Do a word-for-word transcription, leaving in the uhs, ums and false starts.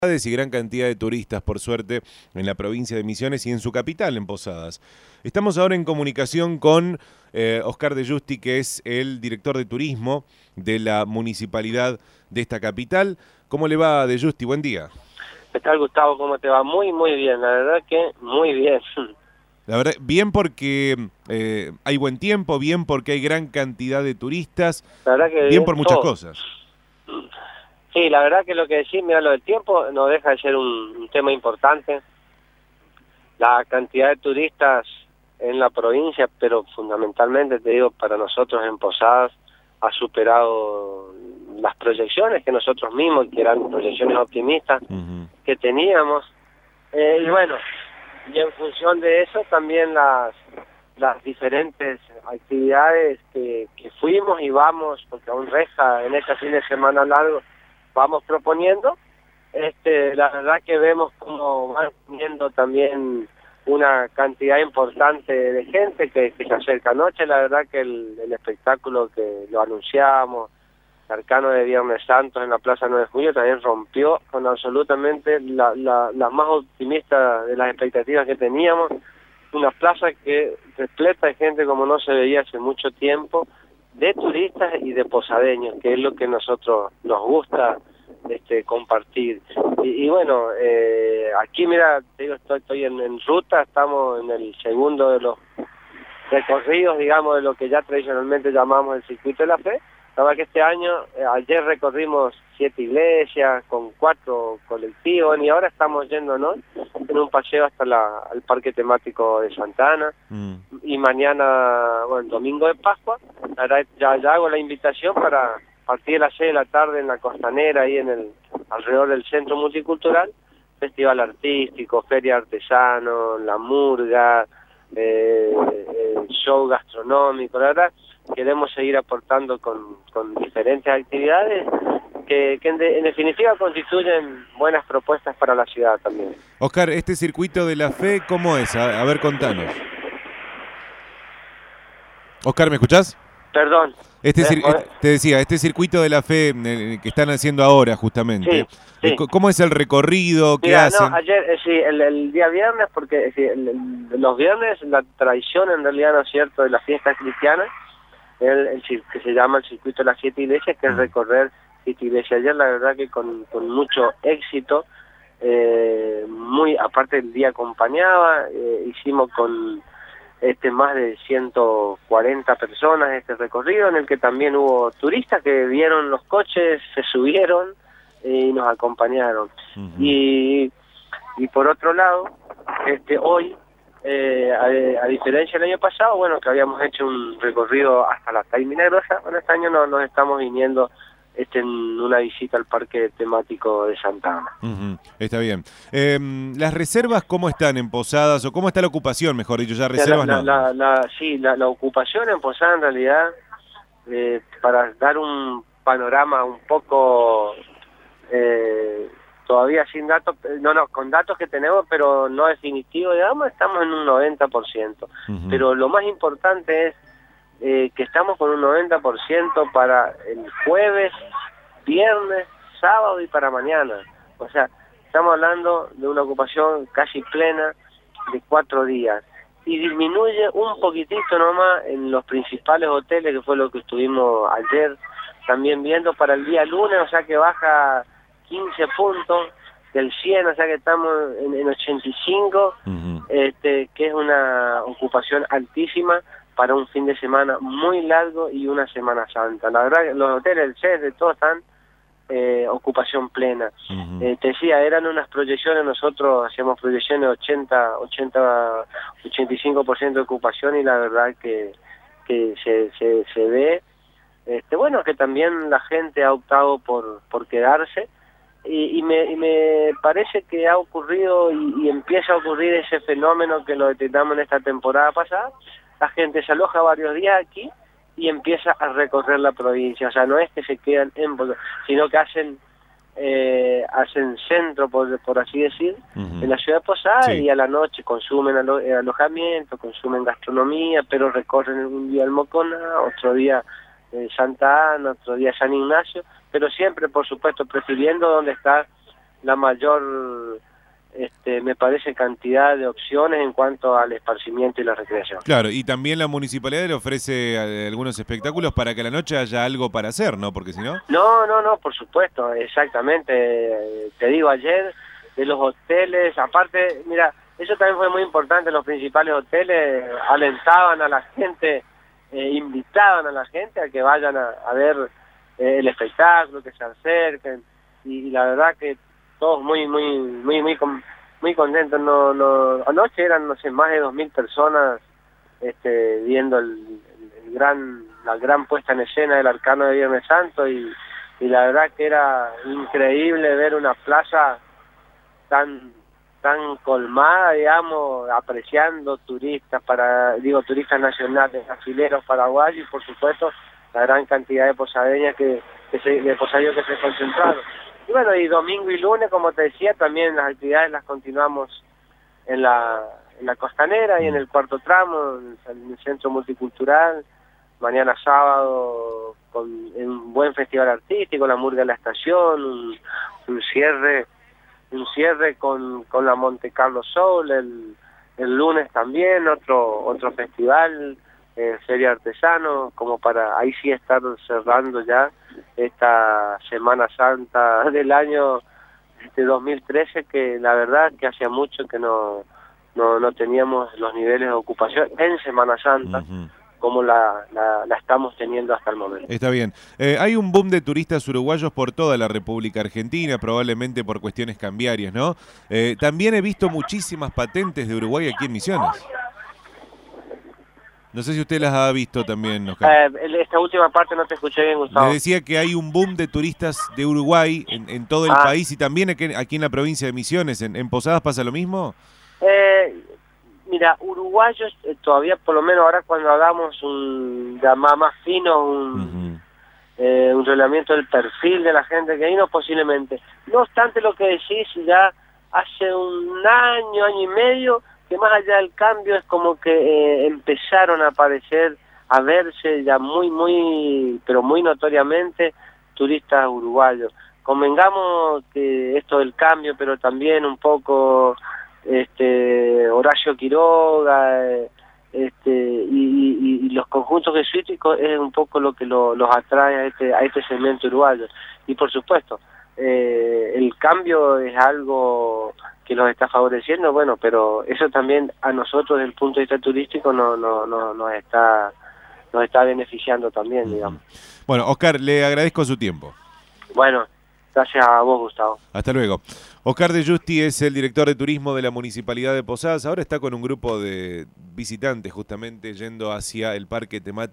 Y gran cantidad de turistas, por suerte, en la provincia de Misiones y en su capital, en Posadas. Estamos ahora en comunicación con eh, Oscar De Justi, que es el director de turismo de la municipalidad de esta capital. ¿Cómo le va, De Justi? Buen día. ¿Qué tal, Gustavo? ¿Cómo te va? Muy, muy bien, la verdad que muy bien. La verdad, bien porque eh, hay buen tiempo, bien porque hay gran cantidad de turistas, La verdad que bien, bien por muchas todo. cosas. Sí, la verdad que lo que decís, mira, lo del tiempo no deja de ser un, un tema importante. La cantidad de turistas en la provincia, pero fundamentalmente, te digo, para nosotros en Posadas, ha superado las proyecciones que nosotros mismos, que eran proyecciones optimistas, Uh-huh. que teníamos. Eh, y bueno, y en función de eso también las las diferentes actividades que, que fuimos y vamos, porque aún resta en este fin de semana largo, vamos proponiendo. Este, la verdad que vemos cómo van teniendo también una cantidad importante de gente que, que se acerca anoche. La verdad que el, el espectáculo que lo anunciamos, cercano de Viernes Santo en la Plaza nueve de Julio, también rompió con absolutamente la, la, la más optimista de las expectativas que teníamos. Una plaza que repleta de gente como no se veía hace mucho tiempo, de turistas y de posadeños, que es lo que nosotros nos gusta este, compartir. Y, y bueno, eh, aquí mira, te digo, estoy, estoy en, en ruta, estamos en el segundo de los recorridos, digamos, de lo que ya tradicionalmente llamamos el Circuito de la Fe. La verdad que este año, eh, ayer recorrimos siete iglesias con cuatro colectivos y ahora estamos yéndonos en un paseo hasta la, el parque temático de Santa Ana. Mm. Y mañana, bueno, domingo de Pascua, ahora ya, ya hago la invitación para partir de las seis de la tarde en la Costanera, ahí en el alrededor del Centro Multicultural, festival artístico, feria artesano, la murga, eh, eh, show gastronómico. La verdad, queremos seguir aportando con, con diferentes actividades que, que en, de, en definitiva constituyen buenas propuestas para la ciudad también. Oscar, este Circuito de la Fe, ¿cómo es? A, a ver, contanos. Oscar, ¿me escuchás? Perdón. Este, este, te decía, este Circuito de la Fe eh, que están haciendo ahora justamente, sí, sí. Eh, ¿cómo es el recorrido? ¿Qué Mira, hacen? No, ayer, eh, sí, el, el día viernes, porque eh, sí, el, el, los viernes la tradición en realidad, ¿no es cierto?, de las fiestas cristianas, el, el, que se llama el Circuito de las Siete Iglesias, que es recorrer siete iglesias. Ayer la verdad que con, con mucho éxito, eh, muy aparte el día acompañaba, eh, hicimos con este más de ciento cuarenta personas este recorrido, en el que también hubo turistas que vieron los coches, se subieron eh, y nos acompañaron. Uh-huh. y, y por otro lado, este hoy, Eh, a, a diferencia del año pasado, bueno, que habíamos hecho un recorrido hasta la Tay Milagrosa, bueno, este año no, nos estamos viniendo este, en una visita al parque temático de Santa Ana. Uh-huh. Está bien. Eh, ¿Las reservas cómo están en Posadas, o cómo está la ocupación, mejor dicho? Ya reservas la, la, no. La, la, sí, la, la ocupación en Posadas en realidad, eh, para dar un panorama un poco... Eh, todavía sin datos, no, no, con datos que tenemos, pero no definitivos, digamos, estamos en un noventa por ciento. Uh-huh. Pero lo más importante es eh, que estamos con un noventa por ciento para el jueves, viernes, sábado y para mañana. O sea, estamos hablando de una ocupación casi plena de cuatro días. Y disminuye un poquitito nomás en los principales hoteles, que fue lo que estuvimos ayer también viendo para el día lunes, o sea que baja quince puntos del cien, o sea que estamos en, en ochenta y cinco, uh-huh. este, que es una ocupación altísima para un fin de semana muy largo y una Semana Santa. La verdad que los hoteles, el C E S, de todos están eh, ocupación plena. Uh-huh. Eh, te decía, eran unas proyecciones, nosotros hacíamos proyecciones de ochenta, ochenta, ochenta y cinco por ciento de ocupación y la verdad que, que se, se, se ve, este, bueno, que también la gente ha optado por, por quedarse. Y, y, me, y me parece que ha ocurrido y, y empieza a ocurrir ese fenómeno que lo detectamos en esta temporada pasada. La gente se aloja varios días aquí y empieza a recorrer la provincia. O sea, no es que se quedan en, sino que hacen eh, hacen centro, por, por así decir, uh-huh. en la ciudad de Posadas, sí. Y a la noche consumen alo, alojamiento, consumen gastronomía, pero recorren un día el Mocona, otro día eh, Santa Ana, otro día San Ignacio, pero siempre, por supuesto, prefiriendo donde está la mayor, este, me parece, cantidad de opciones en cuanto al esparcimiento y la recreación. Claro, y también la municipalidad le ofrece eh, algunos espectáculos para que a la noche haya algo para hacer, ¿no? Porque si no... No, no, no, por supuesto, exactamente. Te digo, ayer de los hoteles, aparte, mira, eso también fue muy importante, los principales hoteles alentaban a la gente, eh, invitaban a la gente a que vayan a, a ver eh, el espectáculo, que se acerquen, y, y la verdad que todos muy, muy, muy, muy, muy contentos. No, no, anoche eran, no sé, más de dos mil personas este, viendo el, el, el gran, la gran puesta en escena del Arcano de Viernes Santo, y, y la verdad que era increíble ver una plaza tan tan colmada, digamos, apreciando turistas, para digo turistas nacionales, brasileros, paraguayos, y por supuesto la gran cantidad de posadeñas que, que se, de posadeños que se concentraron. Y bueno, y domingo y lunes, como te decía, también las actividades las continuamos en la, en la costanera y en el cuarto tramo, en el centro multicultural. Mañana sábado con un buen festival artístico, la Murga de la Estación, un, un cierre un cierre con, con la Monte Carlo Soul, el, el lunes también otro otro festival, eh, Feria Artesano, como para ahí sí estar cerrando ya esta Semana Santa del año de dos mil trece, que la verdad que hacía mucho que no, no, no teníamos los niveles de ocupación en Semana Santa. Uh-huh. Como la, la, la estamos teniendo hasta el momento. Está bien. Eh, hay un boom de turistas uruguayos por toda la República Argentina, probablemente por cuestiones cambiarias, ¿no? Eh, también he visto muchísimas patentes de Uruguay aquí en Misiones. No sé si usted las ha visto también, Oscar. Eh, esta última parte no te escuché bien, Gustavo. Le decía que hay un boom de turistas de Uruguay en, en todo el ah. país, y también aquí, aquí en la provincia de Misiones. ¿En, en Posadas pasa lo mismo? Eh... Mira, uruguayos, eh, todavía por lo menos ahora cuando hagamos un llamado más fino, un, uh-huh. eh, un relevamiento del perfil de la gente que vino, posiblemente. No obstante lo que decís, ya hace un año, año y medio, que más allá del cambio es como que eh, empezaron a aparecer, a verse ya muy, muy, pero muy notoriamente turistas uruguayos. Convengamos que esto del cambio, pero también un poco... este Horacio Quiroga, este y, y, y los conjuntos jesuíticos es un poco lo que lo, los atrae a este a este segmento uruguayo. Y por supuesto eh, el cambio es algo que nos está favoreciendo, bueno, pero eso también a nosotros desde el punto de vista turístico no no no nos está nos está beneficiando también, uh-huh. digamos. Bueno, Oscar, le agradezco su tiempo. Bueno, gracias a vos, Gustavo. Hasta luego. Oscar de Justi es el director de turismo de la Municipalidad de Posadas. Ahora está con un grupo de visitantes justamente yendo hacia el parque temático